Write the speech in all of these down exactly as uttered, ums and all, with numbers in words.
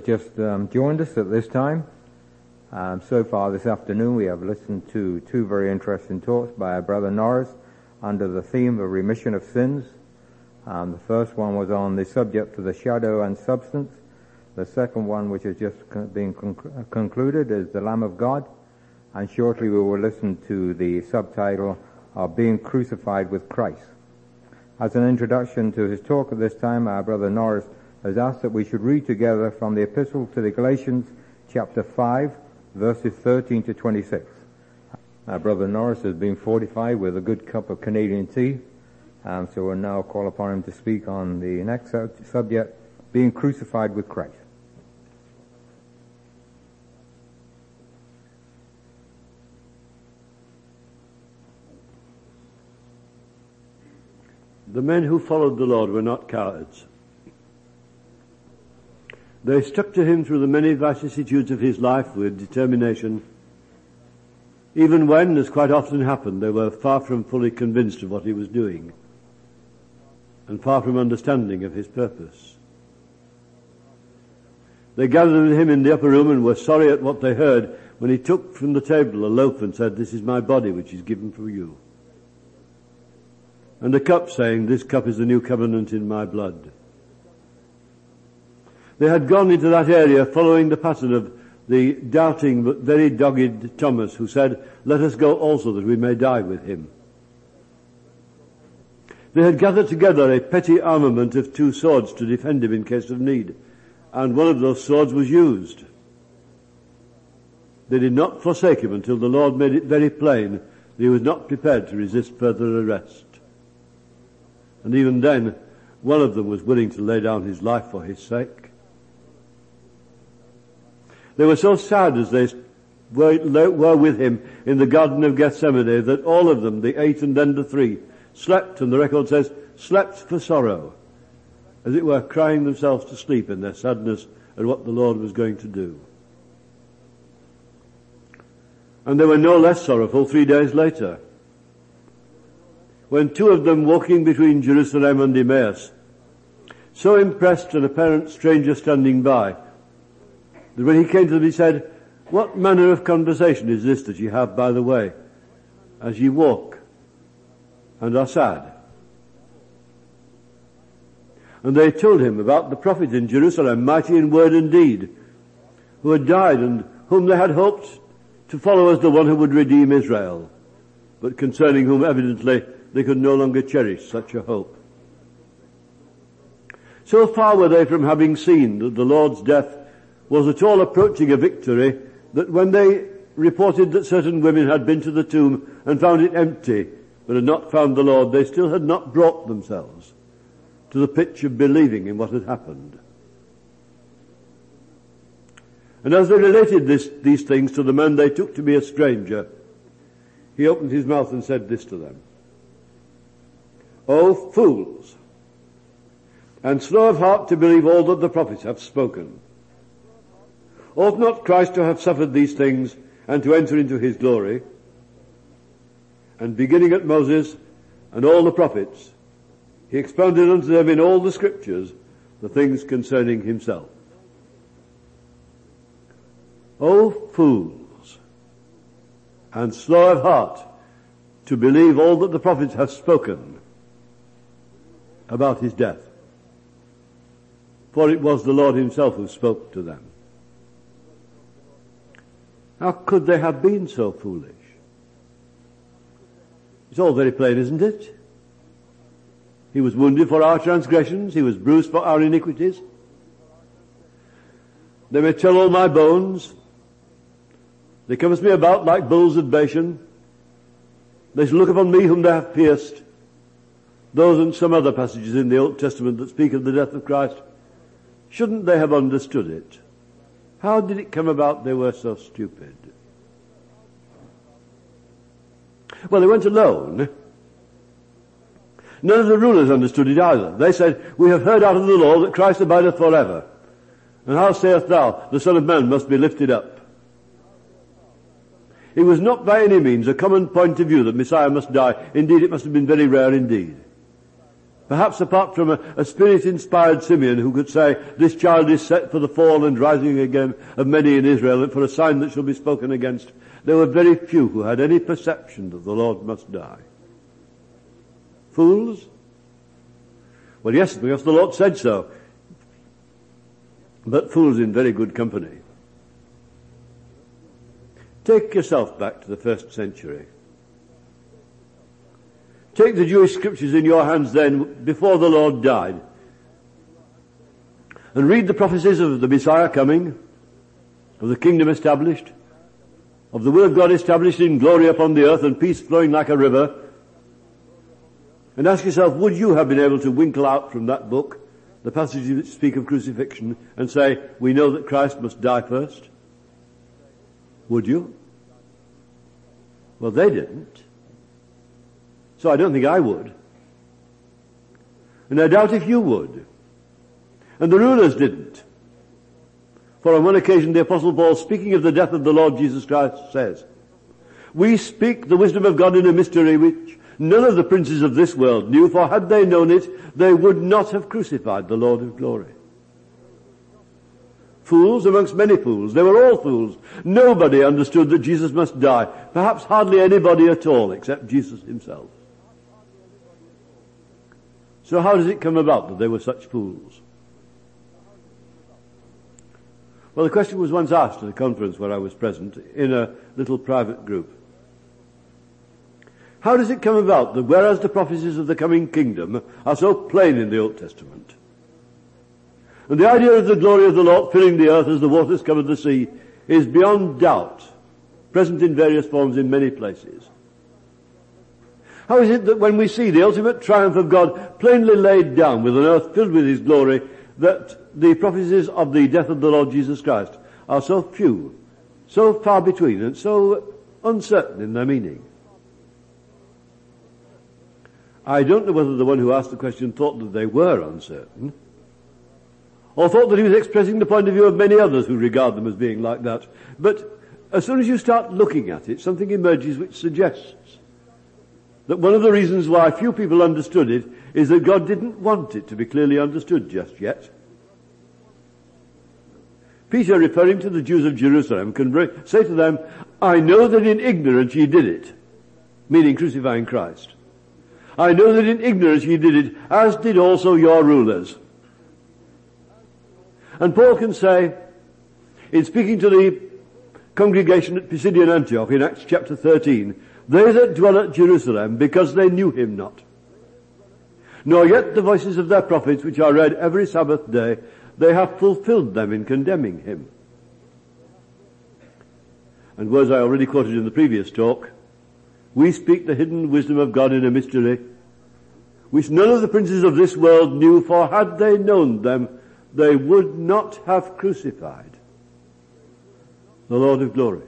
just um, joined us at this time, um, so far this afternoon we have listened to two very interesting talks by our brother Norris under the theme of remission of sins. Um, the first one was on the subject of the shadow and substance. The second one, which has just been conc- concluded, is the Lamb of God. And shortly we will listen to the subtitle of Being Crucified with Christ. As an introduction to his talk at this time, our brother Norris has asked that we should read together from the Epistle to the Galatians, chapter five, verses thirteen to twenty-six. Our brother Norris has been fortified with a good cup of Canadian tea, um, so we'll now call upon him to speak on the next subject, being crucified with Christ. The men who followed the Lord were not cowards. They stuck to him through the many vicissitudes of his life with determination, even when, as quite often happened, they were far from fully convinced of what he was doing and far from understanding of his purpose. They gathered with him in the upper room and were sorry at what they heard when he took from the table a loaf and said, "This is my body which is given for you." And a cup, saying, "This cup is the new covenant in my blood." They had gone into that area following the pattern of the doubting but very dogged Thomas, who said, "Let us go also that we may die with him." They had gathered together a petty armament of two swords to defend him in case of need, and one of those swords was used. They did not forsake him until the Lord made it very plain that he was not prepared to resist further arrest. And even then, one of them was willing to lay down his life for his sake. They were so sad as they were, were with him in the Garden of Gethsemane that all of them, the eight and then the three, slept, and the record says, slept for sorrow, as it were crying themselves to sleep in their sadness at what the Lord was going to do. And they were no less sorrowful three days later, when two of them, walking between Jerusalem and Emmaus, so impressed an apparent stranger standing by, that when he came to them he said, "What manner of conversation is this that ye have by the way, as ye walk and are sad?" And they told him about the prophet in Jerusalem, mighty in word and deed, who had died and whom they had hoped to follow as the one who would redeem Israel, but concerning whom evidently they could no longer cherish such a hope. So far were they from having seen that the Lord's death was at all approaching a victory, that when they reported that certain women had been to the tomb and found it empty, but had not found the Lord, they still had not brought themselves to the pitch of believing in what had happened. And as they related this, these things to the man they took to be a stranger, he opened his mouth and said this to them: "O fools, and slow of heart to believe all that the prophets have spoken. Ought not Christ to have suffered these things and to enter into his glory?" And beginning at Moses and all the prophets, he expounded unto them in all the scriptures the things concerning himself. O fools, and slow of heart to believe all that the prophets have spoken about his death. For it was the Lord himself who spoke to them. How could they have been so foolish? It's all very plain, isn't it? He was wounded for our transgressions, he was bruised for our iniquities. They may tell all my bones. They compass me about like bulls of Bashan. They shall look upon me whom they have pierced. Those and some other passages in the Old Testament that speak of the death of Christ. Shouldn't they have understood it? How did it come about they were so stupid? Well, they went alone. None of the rulers understood it either. They said, "We have heard out of the law that Christ abideth forever. And how sayest thou, the Son of Man must be lifted up?" It was not by any means a common point of view that Messiah must die. Indeed, it must have been very rare indeed. Perhaps apart from a, a spirit-inspired Simeon who could say, this child is set for the fall and rising again of many in Israel, and for a sign that shall be spoken against, there were very few who had any perception that the Lord must die. Fools? Well, yes, because the Lord said so. But fools in very good company. Take yourself back to the first century. Take the Jewish scriptures in your hands then, before the Lord died, and read the prophecies of the Messiah coming, of the kingdom established, of the will of God established in glory upon the earth and peace flowing like a river, and ask yourself, would you have been able to winkle out from that book the passages that speak of crucifixion and say, we know that Christ must die first? Would you? Well, they didn't. So I don't think I would. And I doubt if you would. And the rulers didn't. For on one occasion the Apostle Paul, speaking of the death of the Lord Jesus Christ, says, we speak the wisdom of God in a mystery which none of the princes of this world knew, for had they known it, they would not have crucified the Lord of glory. Fools amongst many fools. They were all fools. Nobody understood that Jesus must die. Perhaps hardly anybody at all except Jesus himself. So how does it come about that they were such fools? Well, the question was once asked at a conference where I was present in a little private group. How does it come about that whereas the prophecies of the coming kingdom are so plain in the Old Testament, and the idea of the glory of the Lord filling the earth as the waters cover the sea is beyond doubt present in various forms in many places, how is it that when we see the ultimate triumph of God plainly laid down with an earth filled with his glory, that the prophecies of the death of the Lord Jesus Christ are so few, so far between, and so uncertain in their meaning? I don't know whether the one who asked the question thought that they were uncertain, or thought that he was expressing the point of view of many others who regard them as being like that. But as soon as you start looking at it, something emerges which suggests that one of the reasons why few people understood it is that God didn't want it to be clearly understood just yet. Peter, referring to the Jews of Jerusalem, can say to them, I know that in ignorance ye did it, meaning crucifying Christ. I know that in ignorance ye did it, as did also your rulers. And Paul can say, in speaking to the congregation at Pisidian Antioch in Acts chapter thirteen, they that dwell at Jerusalem, because they knew him not, nor yet the voices of their prophets, which are read every Sabbath day, they have fulfilled them in condemning him. And words I already quoted in the previous talk, we speak the hidden wisdom of God in a mystery, which none of the princes of this world knew, for had they known them, they would not have crucified the Lord of glory.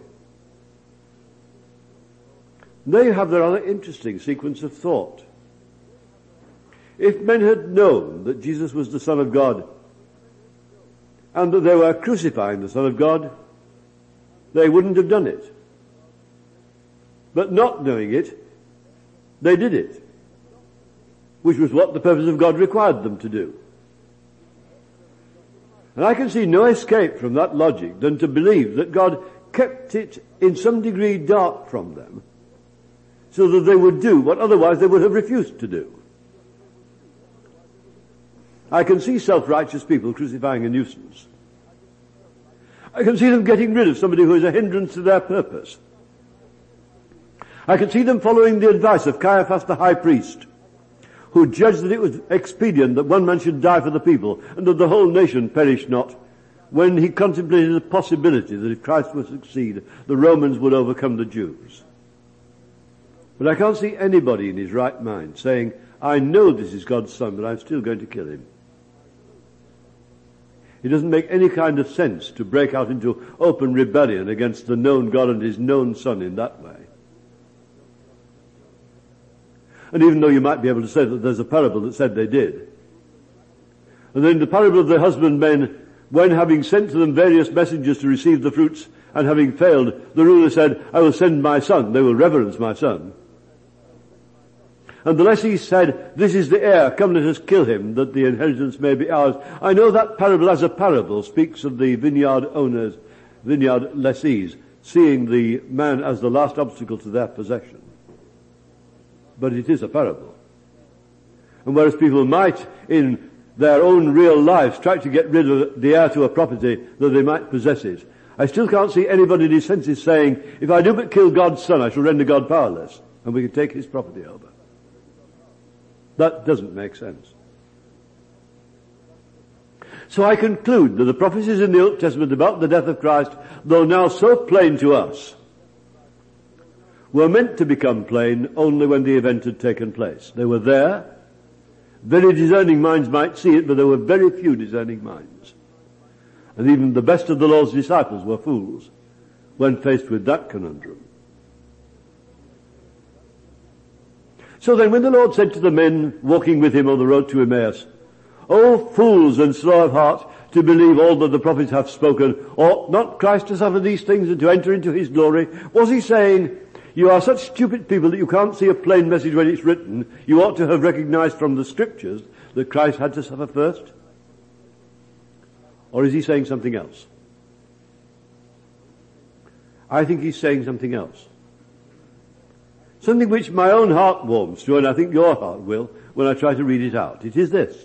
There you have the rather interesting sequence of thought. If men had known that Jesus was the Son of God, and that they were crucifying the Son of God, they wouldn't have done it. But not knowing it, they did it, which was what the purpose of God required them to do. And I can see no escape from that logic than to believe that God kept it in some degree dark from them, so that they would do what otherwise they would have refused to do. I can see self-righteous people crucifying a nuisance. I can see them getting rid of somebody who is a hindrance to their purpose. I can see them following the advice of Caiaphas the high priest, who judged that it was expedient that one man should die for the people, and that the whole nation perish not, when he contemplated the possibility that if Christ would succeed, the Romans would overcome the Jews. But I can't see anybody in his right mind saying, I know this is God's Son, but I'm still going to kill him. It doesn't make any kind of sense to break out into open rebellion against the known God and his known Son in that way. And even though you might be able to say that there's a parable that said they did. And then the parable of the husbandmen, when having sent to them various messengers to receive the fruits, and having failed, the ruler said, I will send my son, they will reverence my son. and the lessee said, "This is the heir, come let us kill him, that the inheritance may be ours." I know that parable as a parable speaks of the vineyard owners, vineyard lessees, seeing the man as the last obstacle to their possession. But it is a parable. And whereas people might, in their own real lives, try to get rid of the heir to a property that they might possess it, I still can't see anybody in his senses saying, if I do but kill God's son, I shall render God powerless, and we can take his property over. That doesn't make sense. So I conclude that the prophecies in the Old Testament about the death of Christ, though now so plain to us, were meant to become plain only when the event had taken place. They were there. Very discerning minds might see it, but there were very few discerning minds. And even the best of the Lord's disciples were fools when faced with that conundrum. So then when the Lord said to the men walking with him on the road to Emmaus, "O fools and slow of heart to believe all that the prophets have spoken, ought not Christ to suffer these things and to enter into his glory?" Was he saying, you are such stupid people that you can't see a plain message when it's written, you ought to have recognized from the scriptures that Christ had to suffer first? Or is he saying something else? I think he's saying something else. Something which my own heart warms to, and I think your heart will, when I try to read it out. It is this.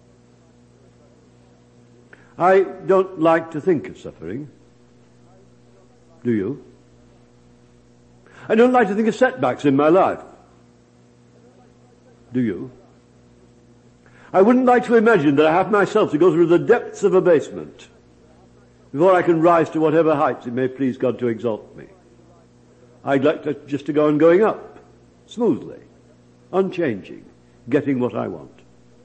I don't like to think of suffering. Do you? I don't like to think of setbacks in my life. Do you? I wouldn't like to imagine that I have myself to go through the depths of abasement before I can rise to whatever heights it may please God to exalt me. I'd like to, just to go on going up, smoothly, unchanging, getting what I want.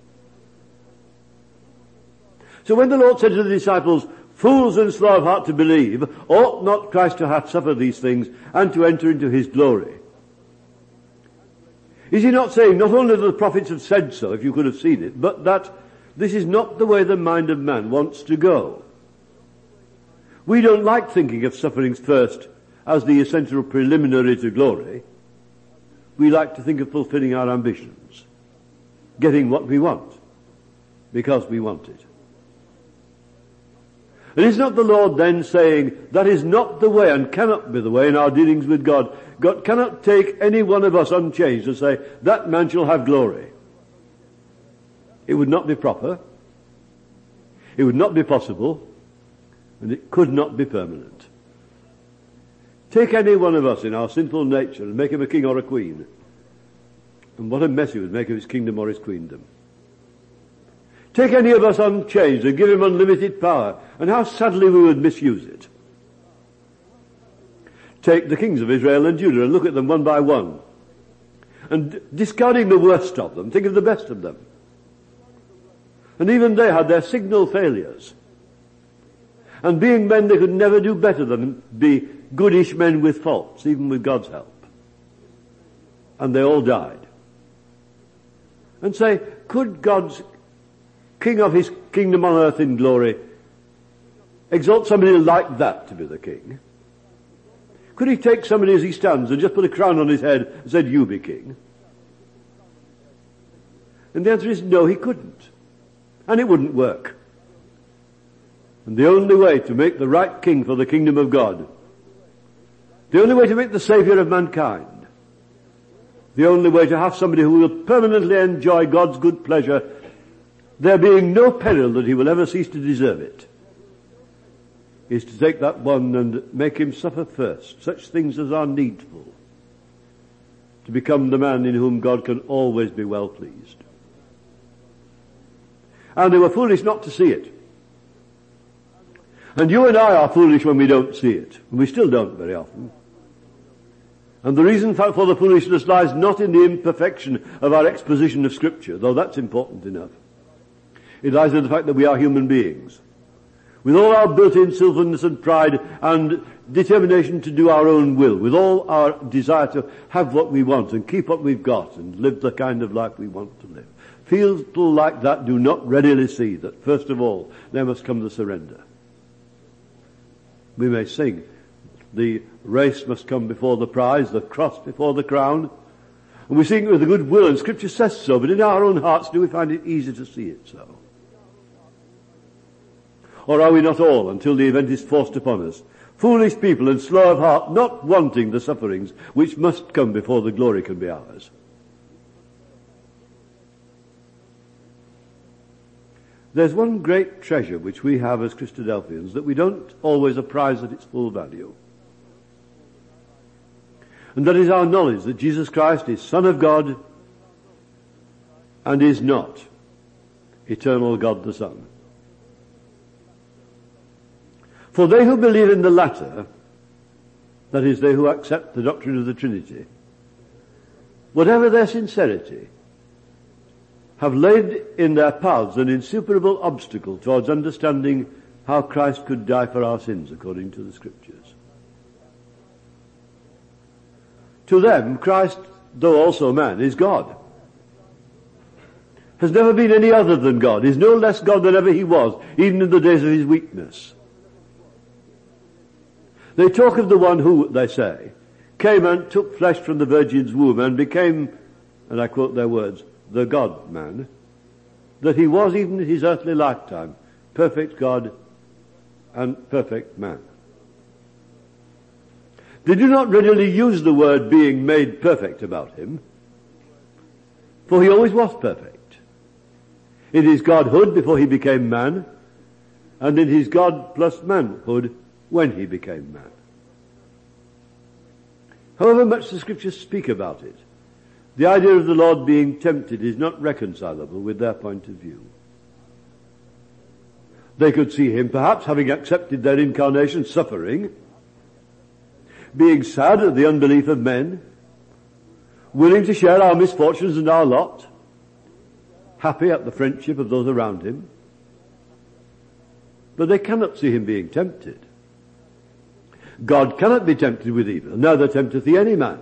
So when the Lord said to the disciples, "Fools and slow of heart to believe, ought not Christ to have suffered these things and to enter into his glory?" Is he not saying not only that the prophets have said so, if you could have seen it, but that this is not the way the mind of man wants to go? We don't like thinking of sufferings first as the essential preliminary to glory. We like to think of fulfilling our ambitions, getting what we want, because we want it. And is not the Lord then saying, that is not the way and cannot be the way in our dealings with God? God cannot take any one of us unchanged and say, that man shall have glory. It would not be proper. It would not be possible. And it could not be permanent. Take any one of us in our sinful nature and make him a king or a queen. And what a mess he would make of his kingdom or his queendom. Take any of us unchanged and give him unlimited power, and how sadly we would misuse it. Take the kings of Israel and Judah and look at them one by one. And discarding the worst of them, think of the best of them. And even they had their signal failures. And being men, they could never do better than be goodish men with faults, even with God's help. And they all died. And say, could God's King of his kingdom on earth in glory exalt somebody like that to be the king? Could he take somebody as he stands and just put a crown on his head and said, "You be king"? And the answer is no, he couldn't. And it wouldn't work. And the only way to make the right king for the kingdom of God, the only way to make the Savior of mankind, the only way to have somebody who will permanently enjoy God's good pleasure, there being no peril that he will ever cease to deserve it, is to take that one and make him suffer first such things as are needful to become the man in whom God can always be well pleased. And they were foolish not to see it. And you and I are foolish when we don't see it. And we still don't very often. And the reason for the foolishness lies not in the imperfection of our exposition of Scripture, though that's important enough. It lies in the fact that we are human beings, with all our built-in sinfulness and pride and determination to do our own will, with all our desire to have what we want and keep what we've got and live the kind of life we want to live. People like that do not readily see that, first of all, there must come the surrender. We may sing, the race must come before the prize, the cross before the crown, And we seek it with a good will, and Scripture says so, but in our own hearts do we find it easy to see it so? Or are we not all, until the event is forced upon us, foolish people and slow of heart, not wanting the sufferings which must come before the glory can be ours? There's one great treasure which we have as Christadelphians that we don't always appraise at its full value. And that is our knowledge that Jesus Christ is Son of God and is not eternal God the Son. For they who believe in the latter, that is, they who accept the doctrine of the Trinity, whatever their sincerity, have laid in their paths an insuperable obstacle towards understanding how Christ could die for our sins according to the Scriptures. To them, Christ, though also man, is God. Has never been any other than God, is no less God than ever he was, even in the days of his weakness. They talk of the one who, they say, came and took flesh from the Virgin's womb and became, and I quote their words, the God-man, that he was even in his earthly lifetime perfect God and perfect man. They do not readily use the word being made perfect about him, for he always was perfect. In his godhood before he became man, and in his God plus manhood when he became man. However much the Scriptures speak about it, the idea of the Lord being tempted is not reconcilable with their point of view. They could see him, perhaps having accepted their incarnation, suffering, being sad at the unbelief of men, willing to share our misfortunes and our lot, happy at the friendship of those around him. But they cannot see him being tempted. God cannot be tempted with evil, neither tempteth he any man.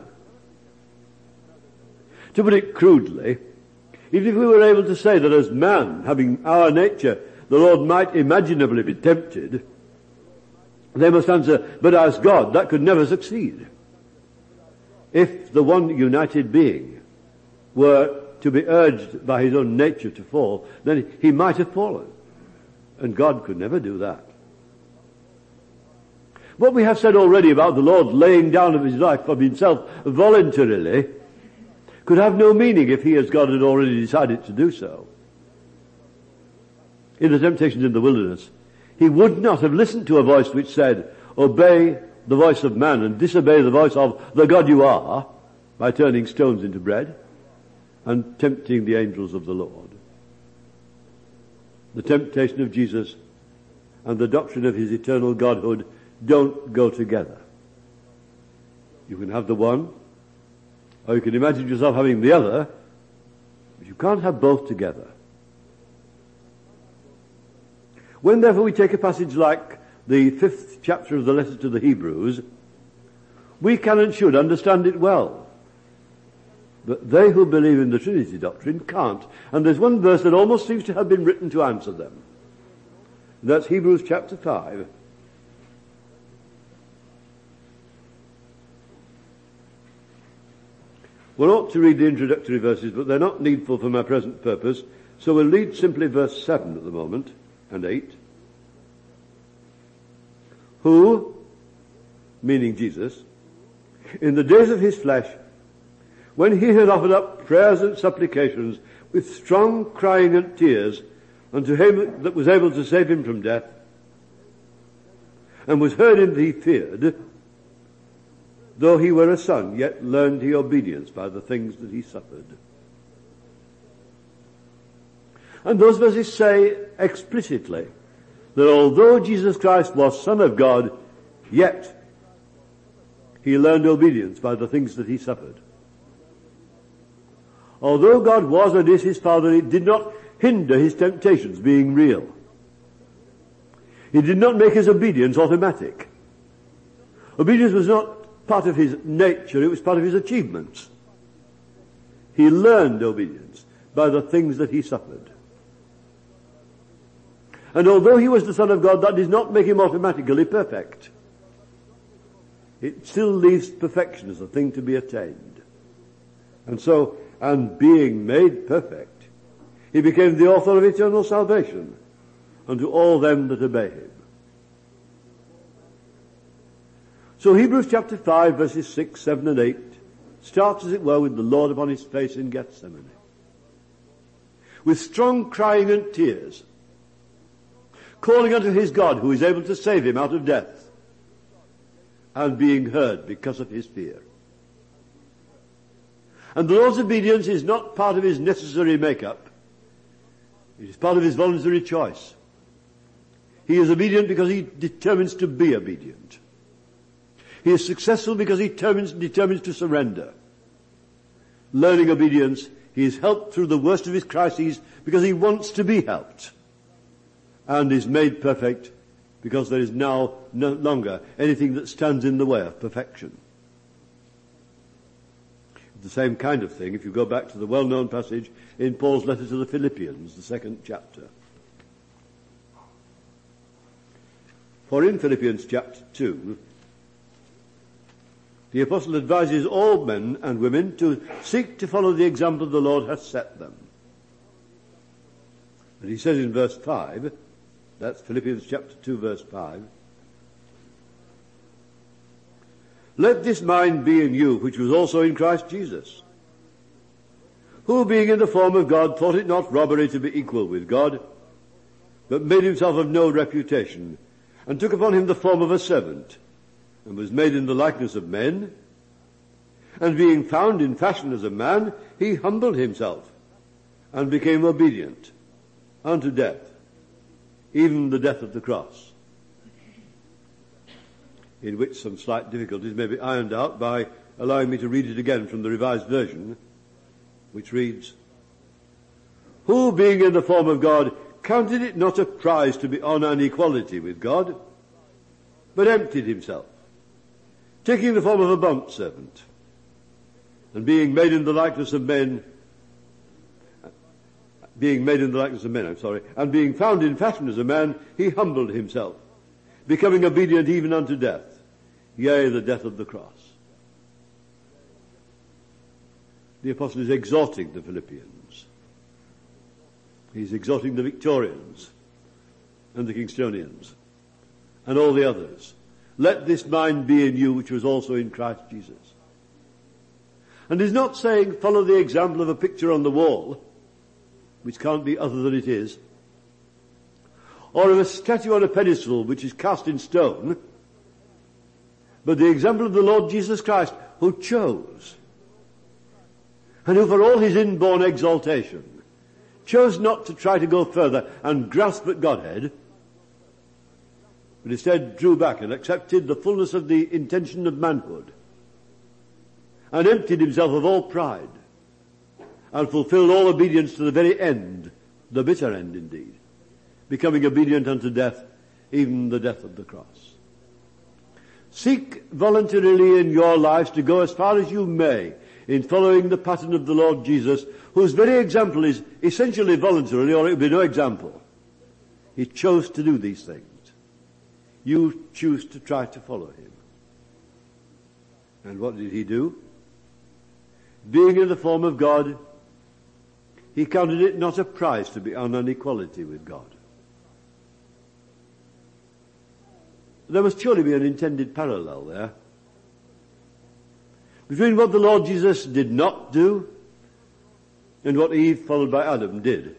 To put it crudely, even if we were able to say that as man, having our nature, the Lord might imaginably be tempted, they must answer, but as God, that could never succeed. If the one united being were to be urged by his own nature to fall, then he might have fallen. And God could never do that. What we have said already about the Lord laying down of his life for himself voluntarily could have no meaning if he as God had already decided to do so. In the temptations in the wilderness, he would not have listened to a voice which said, obey the voice of man and disobey the voice of the God you are, by turning stones into bread and tempting the angels of the Lord. The temptation of Jesus and the doctrine of his eternal Godhood don't go together. You can have the one, or you can imagine yourself having the other, but you can't have both together. When therefore we take a passage like the fifth chapter of the letter to the Hebrews, we can and should understand it well. But they who believe in the Trinity doctrine can't. And there's one verse that almost seems to have been written to answer them. That's Hebrews chapter five. We'll ought to read the introductory verses, but they're not needful for my present purpose, so we'll read simply verse seven at the moment, and eight. Who, meaning Jesus, in the days of his flesh, when he had offered up prayers and supplications with strong crying and tears unto him that was able to save him from death, and was heard in that he feared, though he were a son, yet learned he obedience by the things that he suffered. And those verses say explicitly that although Jesus Christ was Son of God, yet he learned obedience by the things that he suffered. Although God was and is his Father, it did not hinder his temptations being real. He did not make his obedience automatic. Obedience was not part of his nature, it was part of his achievements. He learned obedience by the things that he suffered. And although he was the Son of God, that does not make him automatically perfect. It still leaves perfection as a thing to be attained. And so, and being made perfect, he became the author of eternal salvation unto all them that obey him. So Hebrews chapter five verses six, seven and eight starts as it were with the Lord upon his face in Gethsemane, with strong crying and tears, calling unto his God who is able to save him out of death, and being heard because of his fear. And the Lord's obedience is not part of his necessary make-up. It is part of his voluntary choice. He is obedient because he determines to be obedient. He is successful because he determines, determines to surrender. Learning obedience, he is helped through the worst of his crises because he wants to be helped. And is made perfect because there is now no longer anything that stands in the way of perfection. The same kind of thing if you go back to the well-known passage in Paul's letter to the Philippians, the second chapter. For in Philippians chapter two, the apostle advises all men and women to seek to follow the example the Lord has set them. And he says in verse five, that's Philippians chapter two verse five, let this mind be in you, which was also in Christ Jesus, who being in the form of God thought it not robbery to be equal with God, but made himself of no reputation, and took upon him the form of a servant, and was made in the likeness of men, and being found in fashion as a man, he humbled himself, and became obedient unto death, even the death of the cross, in which some slight difficulties may be ironed out by allowing me to read it again from the Revised Version, which reads, who being in the form of God counted it not a prize to be on an equality with God, but emptied himself, taking the form of a bondservant, and being made in the likeness of men, being made in the likeness of men, I'm sorry, and being found in fashion as a man, he humbled himself, becoming obedient even unto death, yea, the death of the cross. The apostle is exhorting the Philippians. He's exhorting the Victorians and the Kingstonians and all the others. Let this mind be in you which was also in Christ Jesus. And he's not saying follow the example of a picture on the wall, which can't be other than it is, or of a statue on a pedestal which is cast in stone, but the example of the Lord Jesus Christ, who chose, and who for all his inborn exaltation, chose not to try to go further and grasp at Godhead, but instead drew back and accepted the fullness of the intention of manhood, and emptied himself of all pride, and fulfilled all obedience to the very end, the bitter end indeed, becoming obedient unto death, even the death of the cross. Seek voluntarily in your lives to go as far as you may in following the pattern of the Lord Jesus, whose very example is essentially voluntary, or it would be no example. He chose to do these things. You choose to try to follow him. And what did he do? Being in the form of God, he counted it not a prize to be on an equality with God. There must surely be an intended parallel there between what the Lord Jesus did not do and what Eve, followed by Adam, did.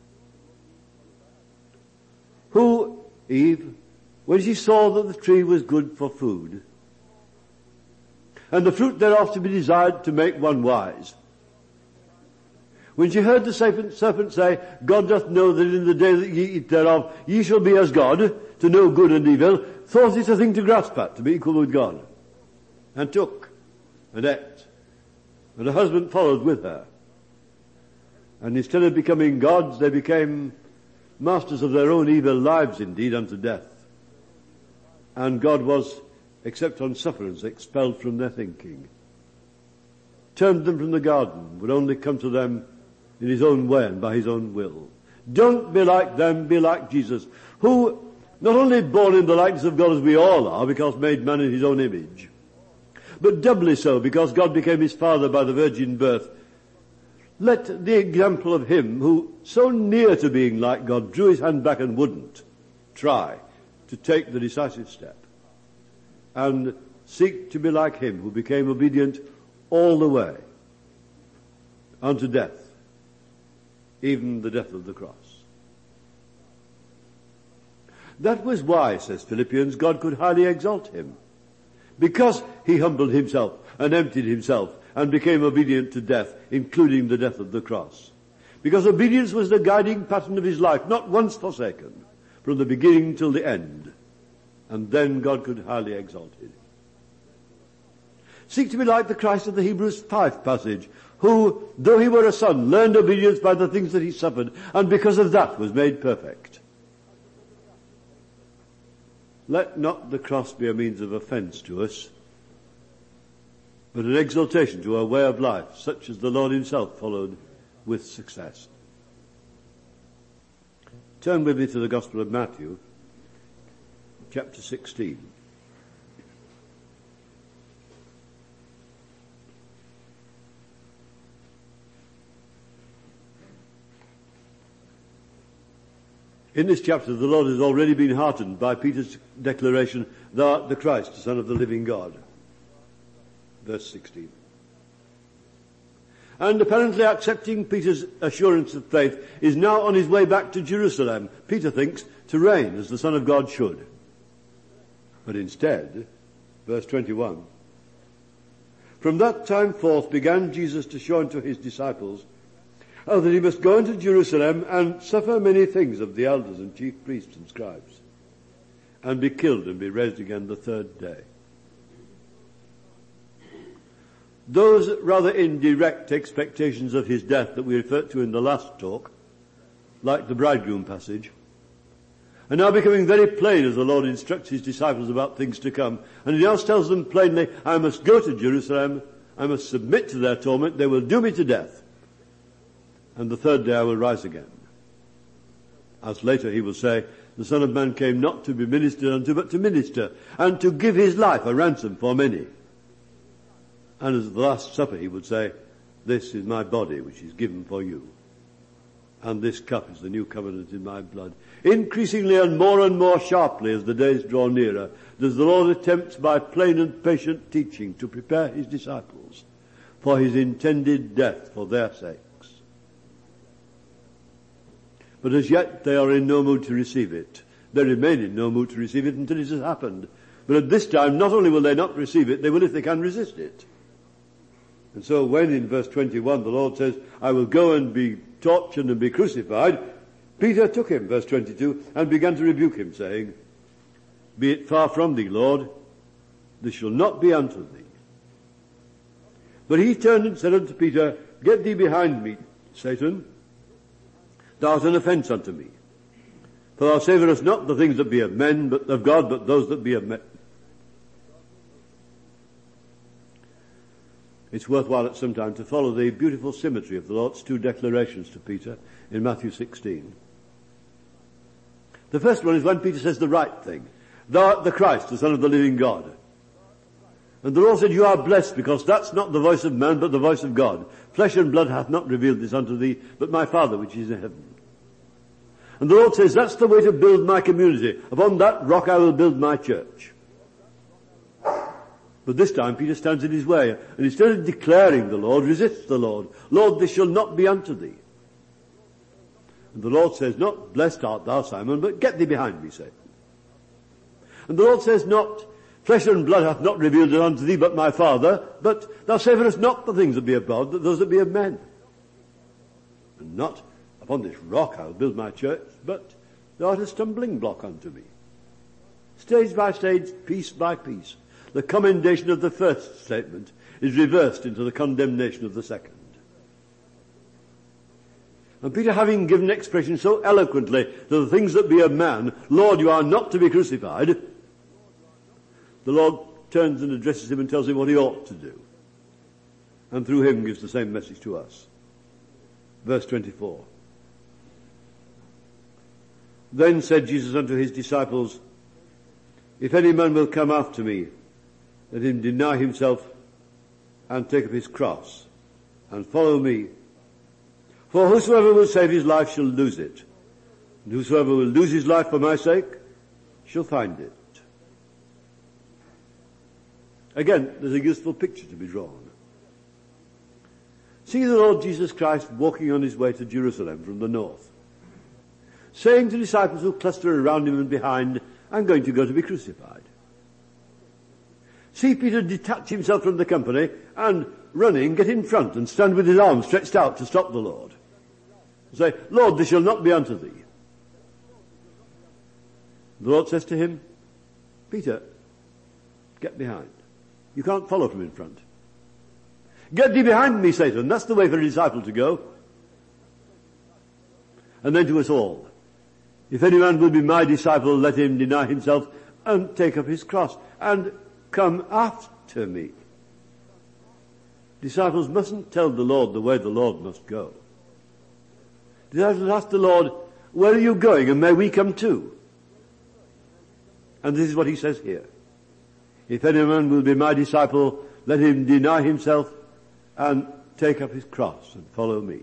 Who, Eve, when she saw that the tree was good for food, and the fruit thereof to be desired to make one wise, when she heard the serpent, serpent say, God doth know that in the day that ye eat thereof, ye shall be as God, to know good and evil, thought it a thing to grasp at, to be equal with God, and took, and ate, and her husband followed with her. And instead of becoming gods, they became masters of their own evil lives indeed unto death. And God was, except on sufferance, expelled from their thinking. Turned them from the garden, would only come to them in his own way and by his own will. Don't be like them, be like Jesus, who not only born in the likeness of God as we all are, because made man in his own image, but doubly so because God became his father by the virgin birth let the example of him who, so near to being like God, drew his hand back and wouldn't try to take the decisive step, and seek to be like him who became obedient all the way unto death, even the death of the cross. That was why, says Philippians, God could highly exalt him, because he humbled himself and emptied himself and became obedient to death, including the death of the cross. Because obedience was the guiding pattern of his life, not once forsaken, from the beginning till the end. And then God could highly exalt him. Seek to be like the Christ of the Hebrews five passage, who, though he were a son, learned obedience by the things that he suffered, and because of that was made perfect. Let not the cross be a means of offence to us, but an exaltation to our way of life, such as the Lord himself followed with success. Turn with me to the Gospel of Matthew, chapter sixteen. In this chapter, the Lord has already been heartened by Peter's declaration, "Thou art the Christ, the Son of the living God." Verse sixteen. And apparently accepting Peter's assurance of faith, is now on his way back to Jerusalem, Peter thinks, to reign as the Son of God should. But instead, verse twenty-one, from that time forth began Jesus to show unto his disciples how that he must go into Jerusalem and suffer many things of the elders and chief priests and scribes, and be killed and be raised again the third day. Those rather indirect expectations of his death that we referred to in the last talk, like the bridegroom passage, are now becoming very plain as the Lord instructs his disciples about things to come. And he now tells them plainly, I must go to Jerusalem, I must submit to their torment, they will do me to death, and the third day I will rise again. As later he will say, the Son of Man came not to be ministered unto, but to minister, and to give his life a ransom for many. And as the Last Supper he would say, this is my body which is given for you. And this cup is the new covenant in my blood. Increasingly and more and more sharply as the days draw nearer, does the Lord attempt by plain and patient teaching to prepare his disciples for his intended death for their sakes. But as yet they are in no mood to receive it. They remain in no mood to receive it until it has happened. But at this time, not only will they not receive it, they will if they can resist it. And so when in verse twenty-one the Lord says, I will go and be tortured and be crucified, Peter took him, verse twenty-two, and began to rebuke him, saying, be it far from thee, Lord, this shall not be unto thee. But he turned and said unto Peter, get thee behind me, Satan, thou art an offence unto me. For thou savourest not the things that be of men, but of God, but those that be of men. It's worthwhile at some time to follow the beautiful symmetry of the Lord's two declarations to Peter in Matthew sixteen. The first one is when Peter says the right thing. Thou art the Christ, the Son of the living God. And the Lord said, you are blessed, because that's not the voice of man, but the voice of God. Flesh and blood hath not revealed this unto thee, but my Father which is in heaven. And the Lord says, that's the way to build my community. Upon that rock I will build my church. But this time Peter stands in his way, and instead of declaring the Lord, resists the Lord. Lord, this shall not be unto thee. And the Lord says, not blessed art thou, Simon, but get thee behind me, Satan. And the Lord says, not flesh and blood hath not revealed it unto thee, but my Father, but thou savourest not the things that be of God, but those that be of men. And not upon this rock I will build my church, but thou art a stumbling block unto me. Stage by stage, piece by piece, the commendation of the first statement is reversed into the condemnation of the second. And Peter, having given expression so eloquently to the things that be of man, Lord, you are not to be crucified, the Lord turns and addresses him and tells him what he ought to do. And through him gives the same message to us. Verse twenty-four. Then said Jesus unto his disciples, if any man will come after me, let him deny himself and take up his cross and follow me. For whosoever will save his life shall lose it, and whosoever will lose his life for my sake shall find it. Again, there's a useful picture to be drawn. See the Lord Jesus Christ walking on his way to Jerusalem from the north, saying to disciples who cluster around him and behind, I'm going to go to be crucified. See Peter detach himself from the company and, running, get in front and stand with his arms stretched out to stop the Lord. Say, Lord, this shall not be unto thee. The Lord says to him, Peter, get behind. You can't follow from in front. Get thee behind me, Satan. That's the way for a disciple to go. And then to us all, if any man will be my disciple, let him deny himself and take up his cross and come after me. Disciples mustn't tell the Lord the way the Lord must go. Disciples ask the Lord, where are you going, and may we come too? And this is what he says here. If any man will be my disciple, let him deny himself and take up his cross and follow me.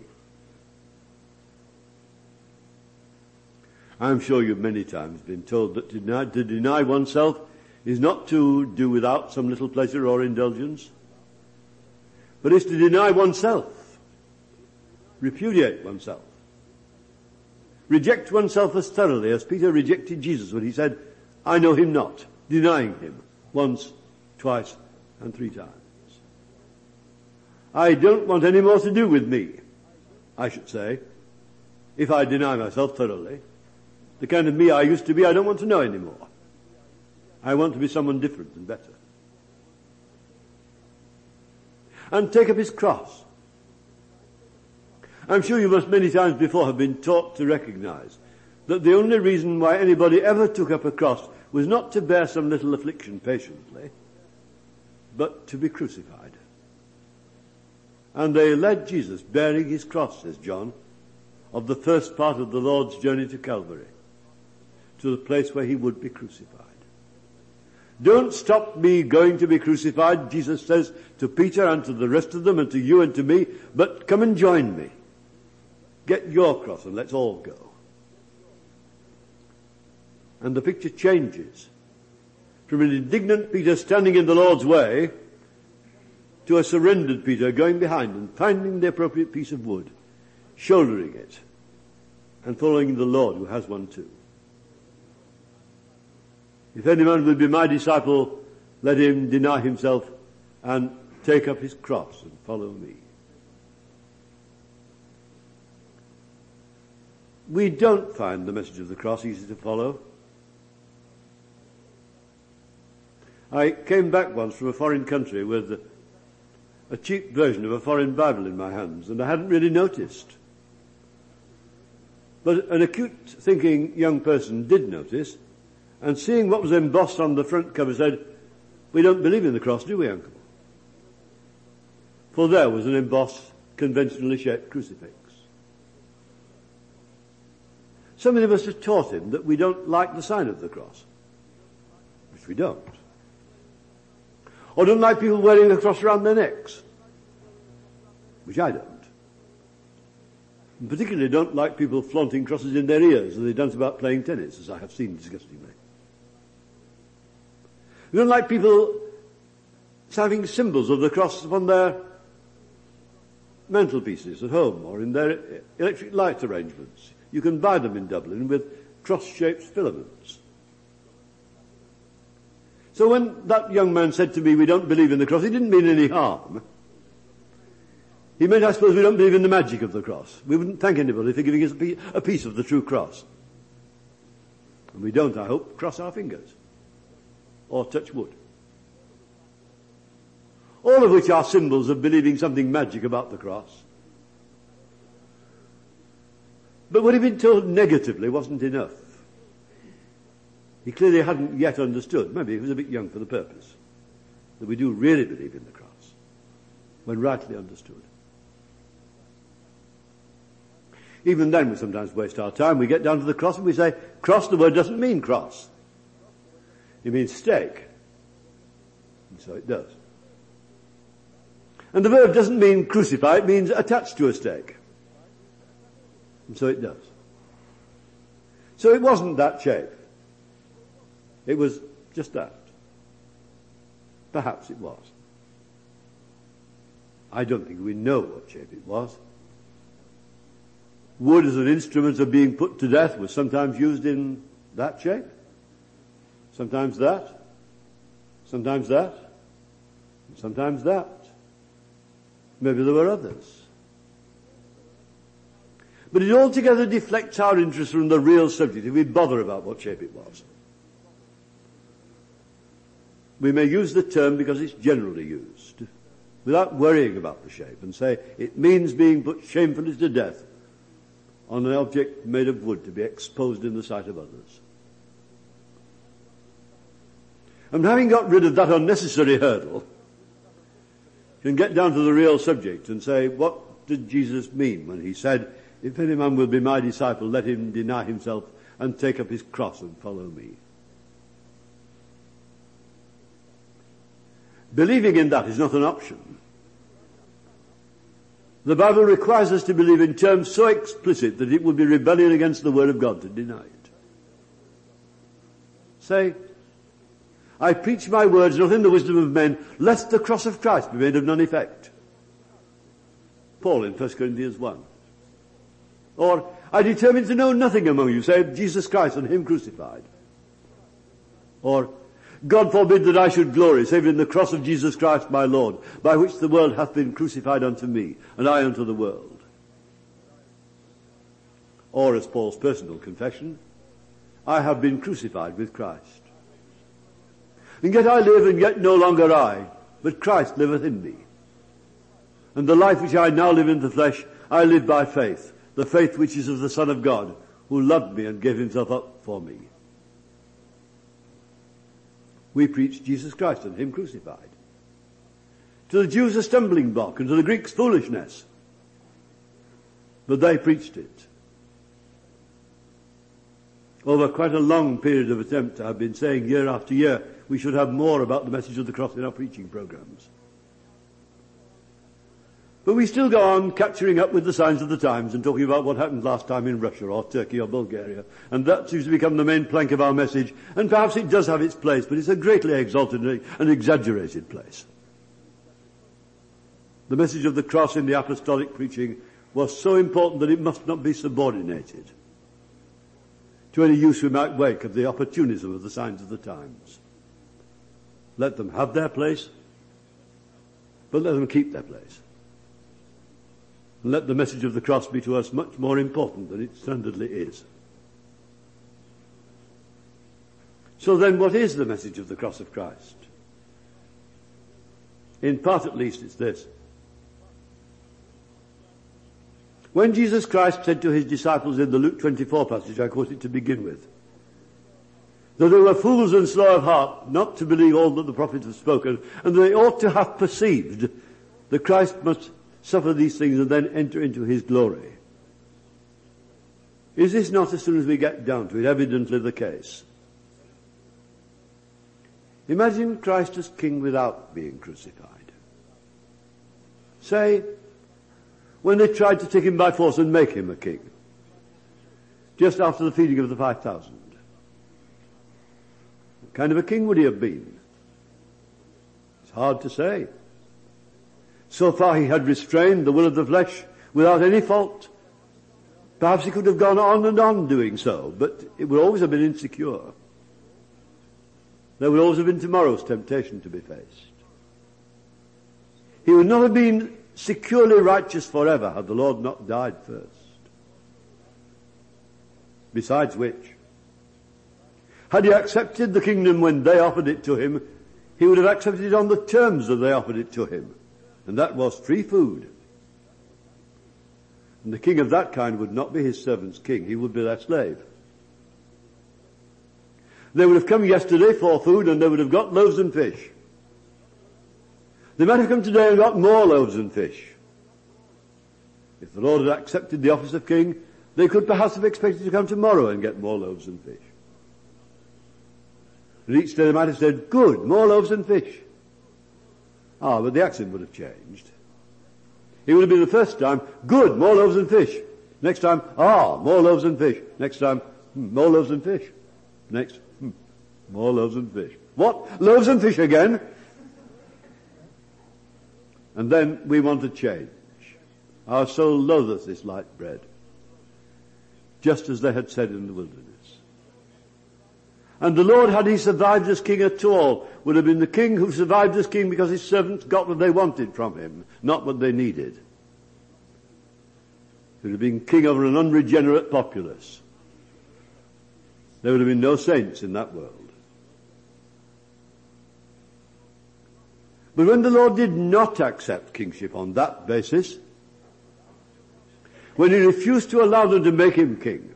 I'm sure you've many times been told that to deny, to deny oneself is not to do without some little pleasure or indulgence, but is to deny oneself, repudiate oneself, reject oneself as thoroughly as Peter rejected Jesus when he said, I know him not, denying him once, twice, and three times. I don't want any more to do with me, I should say, if I deny myself thoroughly. The kind of me I used to be, I don't want to know anymore. I want to be someone different and better. And take up his cross. I'm sure you must many times before have been taught to recognize that the only reason why anybody ever took up a cross was not to bear some little affliction patiently, but to be crucified. And they led Jesus bearing his cross, says John, of the first part of the Lord's journey to Calvary, to the place where he would be crucified. Don't stop me going to be crucified, Jesus says to Peter and to the rest of them and to you and to me, but come and join me. Get your cross and let's all go. And the picture changes from an indignant Peter standing in the Lord's way to a surrendered Peter going behind and finding the appropriate piece of wood, shouldering it, and following the Lord who has one too. If any man will be my disciple, let him deny himself and take up his cross and follow me. We don't find the message of the cross easy to follow. I came back once from a foreign country with a cheap version of a foreign Bible in my hands, and I hadn't really noticed. But an acute thinking young person did notice, and seeing what was embossed on the front cover said, we don't believe in the cross, do we, Uncle? For there was an embossed, conventionally shaped crucifix. So many of us have taught him that we don't like the sign of the cross, which we don't. Or don't like people wearing a cross around their necks, which I don't. And particularly don't like people flaunting crosses in their ears as they dance about playing tennis, as I have seen disgustingly. We don't like people having symbols of the cross upon their mantelpieces at home or in their electric light arrangements. You can buy them in Dublin with cross-shaped filaments. So when that young man said to me, we don't believe in the cross, he didn't mean any harm. He meant, I suppose, we don't believe in the magic of the cross. We wouldn't thank anybody for giving us a piece of the true cross. And we don't, I hope, cross our fingers or touch wood. All of which are symbols of believing something magic about the cross. But what he'd been told negatively wasn't enough. He clearly hadn't yet understood, maybe he was a bit young for the purpose, that we do really believe in the cross, when rightly understood. Even then we sometimes waste our time. We get down to the cross and we say, cross, the word doesn't mean cross. It means stake. And so it does. And the verb doesn't mean crucify, it means attached to a stake. And so it does. So it wasn't that shape. It was just that. Perhaps it was. I don't think we know what shape it was. Wood as an instrument of being put to death was sometimes used in that shape. Sometimes that. Sometimes that. And sometimes that. Maybe there were others. But it altogether deflects our interest from the real subject if we bother about what shape it was. We may use the term because it's generally used, without worrying about the shape, and say it means being put shamefully to death on an object made of wood to be exposed in the sight of others. And having got rid of that unnecessary hurdle, you can get down to the real subject and say, what did Jesus mean when he said, if any man will be my disciple, let him deny himself and take up his cross and follow me? Believing in that is not an option. The Bible requires us to believe in terms so explicit that it would be rebellion against the Word of God to deny it. Say, I preach my words not in the wisdom of men, lest the cross of Christ be made of none effect. Paul in First Corinthians one. Or, I determine to know nothing among you save Jesus Christ and Him crucified. Or, God forbid that I should glory, save in the cross of Jesus Christ my Lord, by which the world hath been crucified unto me, and I unto the world. Or, as Paul's personal confession, I have been crucified with Christ. And yet I live, and yet no longer I, but Christ liveth in me. And the life which I now live in the flesh, I live by faith, the faith which is of the Son of God, who loved me and gave himself up for me. We preach Jesus Christ and Him crucified. To the Jews a stumbling block, and to the Greeks foolishness. But they preached it. Over quite a long period of attempt, I've been saying year after year, we should have more about the message of the cross in our preaching programs. But we still go on catching up with the signs of the times and talking about what happened last time in Russia or Turkey or Bulgaria. And that seems to become the main plank of our message. And perhaps it does have its place, but it's a greatly exalted and exaggerated place. The message of the cross in the apostolic preaching was so important that it must not be subordinated to any use we might make of the opportunism of the signs of the times. Let them have their place, but let them keep their place. And let the message of the cross be to us much more important than it standardly is. So then, what is the message of the cross of Christ? In part at least, it's this. When Jesus Christ said to his disciples in the Luke twenty-four passage, I quote it to begin with, that they were fools and slow of heart not to believe all that the prophets have spoken, and they ought to have perceived that Christ must suffer these things and then enter into his glory. Is this not, as soon as we get down to it, evidently the case? Imagine Christ as king without being crucified. Say, when they tried to take him by force and make him a king, just after the feeding of the five thousand. What kind of a king would he have been? It's hard to say. So far he had restrained the will of the flesh without any fault. Perhaps he could have gone on and on doing so, but it would always have been insecure. There would always have been tomorrow's temptation to be faced. He would not have been securely righteous forever had the Lord not died first. Besides which, had he accepted the kingdom when they offered it to him, he would have accepted it on the terms that they offered it to him. And that was free food. And the king of that kind would not be his servant's king. He would be their slave. They would have come yesterday for food and they would have got loaves and fish. They might have come today and got more loaves and fish. If the Lord had accepted the office of king, they could perhaps have expected to come tomorrow and get more loaves and fish. And each day they might have said, good, more loaves and fish. Ah, but the accent would have changed. It would have been the first time, good, more loaves and fish. Next time, ah, more loaves and fish. Next time, hmm, more loaves and fish. Next, hmm, more loaves and fish. What? Loaves and fish again? And then we want to change. Our soul loatheth this light bread, just as they had said in the wilderness. And the Lord, had he survived as king at all, would have been the king who survived as king because his servants got what they wanted from him, not what they needed. He would have been king over an unregenerate populace. There would have been no saints in that world. But when the Lord did not accept kingship on that basis, when he refused to allow them to make him king,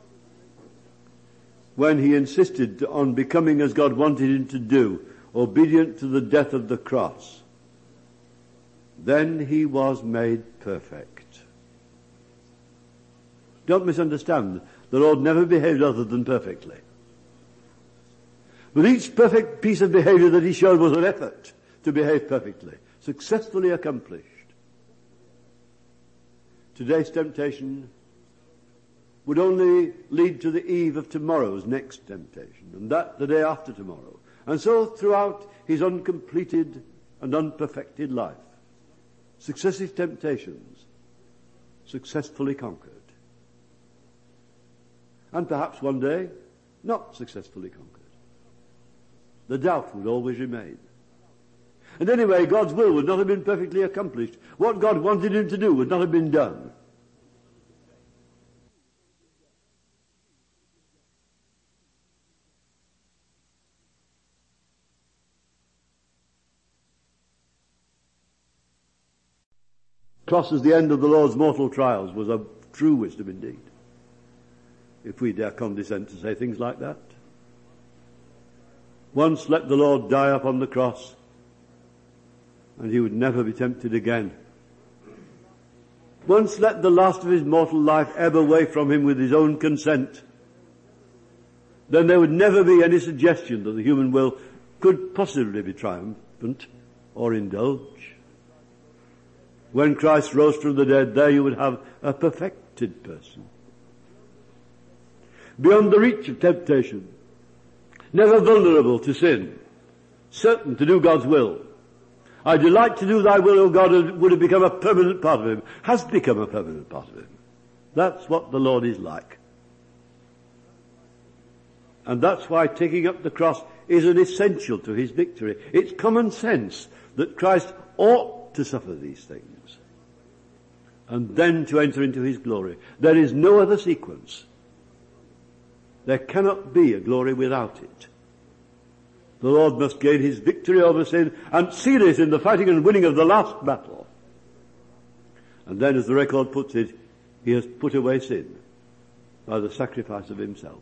when he insisted on becoming as God wanted him to do, obedient to the death of the cross, then he was made perfect. Don't misunderstand. The Lord never behaved other than perfectly. But each perfect piece of behavior that he showed was an effort to behave perfectly, successfully accomplished. Today's temptation would only lead to the eve of tomorrow's next temptation, and that the day after tomorrow. And so throughout his uncompleted and unperfected life, successive temptations successfully conquered. And perhaps one day, not successfully conquered. The doubt would always remain. And anyway, God's will would not have been perfectly accomplished. What God wanted him to do would not have been done. Cross as the end of the Lord's mortal trials was a true wisdom indeed, if we dare condescend to say things like that. Once let the Lord die upon the cross, and he would never be tempted again. Once let the last of his mortal life ebb away from him with his own consent, then there would never be any suggestion that the human will could possibly be triumphant or indulge. When Christ rose from the dead, there you would have a perfected person, beyond the reach of temptation, never vulnerable to sin, certain to do God's will. I delight to do thy will, O God, would have become a permanent part of him, has become a permanent part of him. That's what the Lord is like. And that's why taking up the cross is an essential to his victory. It's common sense that Christ ought to suffer these things and then to enter into his glory. There is no other sequence. There cannot be a glory without it. The Lord must gain his victory over sin and seal it in the fighting and winning of the last battle. And then, as the record puts it, he has put away sin by the sacrifice of himself.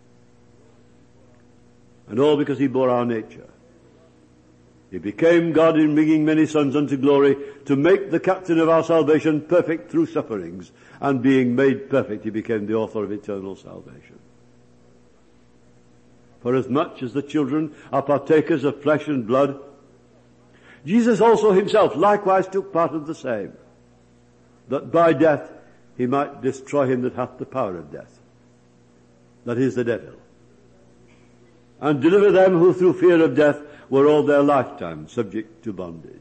And all because he bore our nature. He became God in bringing many sons unto glory, to make the captain of our salvation perfect through sufferings. And being made perfect, he became the author of eternal salvation. For as much as the children are partakers of flesh and blood, Jesus also himself likewise took part of the same, that by death he might destroy him that hath the power of death, that is, the devil, and deliver them who through fear of death were all their lifetime subject to bondage.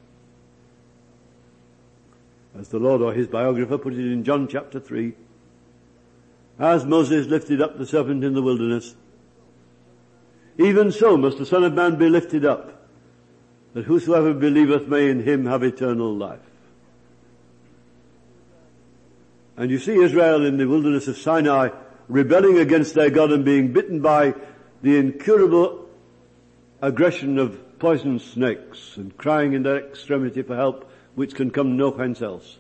As the Lord or his biographer put it in John chapter three, as Moses lifted up the serpent in the wilderness, even so must the Son of Man be lifted up, that whosoever believeth may in him have eternal life. And you see Israel in the wilderness of Sinai rebelling against their God and being bitten by the incurable aggression of poisonous snakes and crying in their extremity for help, which can come no hence else.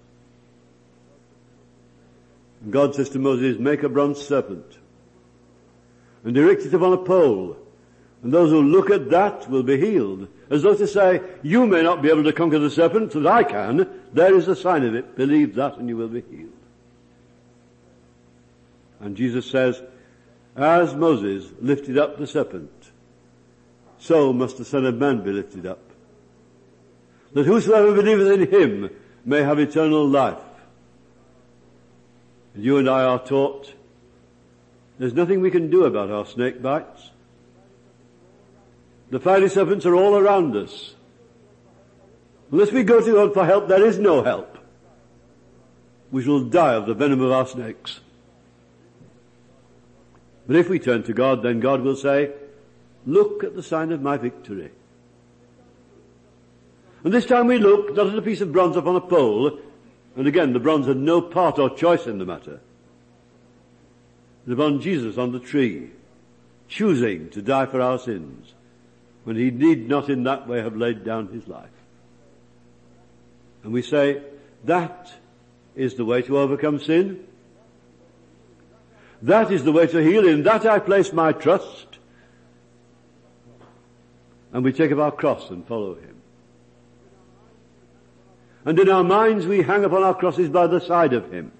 And God says to Moses, make a bronze serpent and erect it upon a pole, and those who look at that will be healed. As though to say, you may not be able to conquer the serpent, but I can. There is a sign of it. Believe that and you will be healed. And Jesus says, as Moses lifted up the serpent, so must the Son of Man be lifted up, that whosoever believeth in him may have eternal life. You and I are taught there's nothing we can do about our snake bites. The fiery serpents are all around us. Unless we go to God for help, there is no help. We shall die of the venom of our snakes. But if we turn to God, then God will say, look at the sign of my victory. And this time we look not at a piece of bronze upon a pole, and again the bronze had no part or choice in the matter, but upon Jesus on the tree, choosing to die for our sins, when he need not in that way have laid down his life. And we say, that is the way to overcome sin. That is the way to heal. In that I place my trust. And we take up our cross and follow him. And in our minds we hang upon our crosses by the side of him.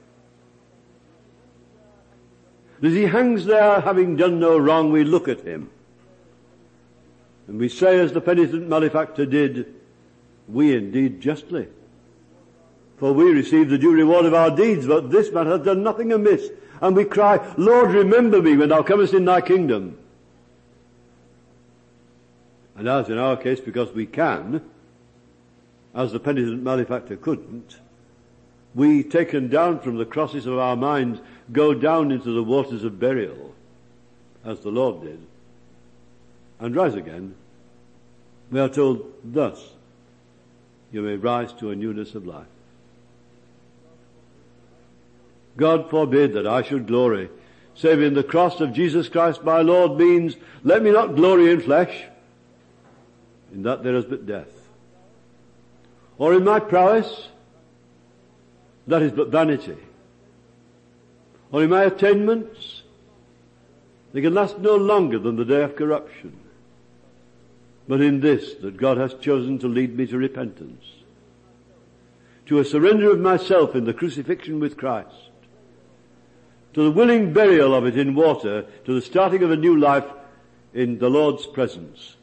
As he hangs there, having done no wrong, we look at him. And we say, as the penitent malefactor did, we indeed justly. For we receive the due reward of our deeds, but this man hath done nothing amiss. And we cry, Lord, remember me when thou comest in thy kingdom. And as in our case, because we can, as the penitent malefactor couldn't, we, taken down from the crosses of our minds, go down into the waters of burial, as the Lord did, and rise again. We are told, thus you may rise to a newness of life. God forbid that I should glory, save in the cross of Jesus Christ my Lord, means, let me not glory in flesh, in that there is but death. Or in my prowess, that is but vanity. Or in my attainments, they can last no longer than the day of corruption. But in this, that God has chosen to lead me to repentance, to a surrender of myself in the crucifixion with Christ, to the willing burial of it in water, to the starting of a new life in the Lord's presence.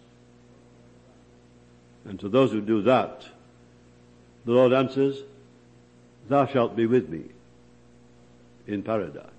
And to those who do that, the Lord answers, thou shalt be with me in paradise.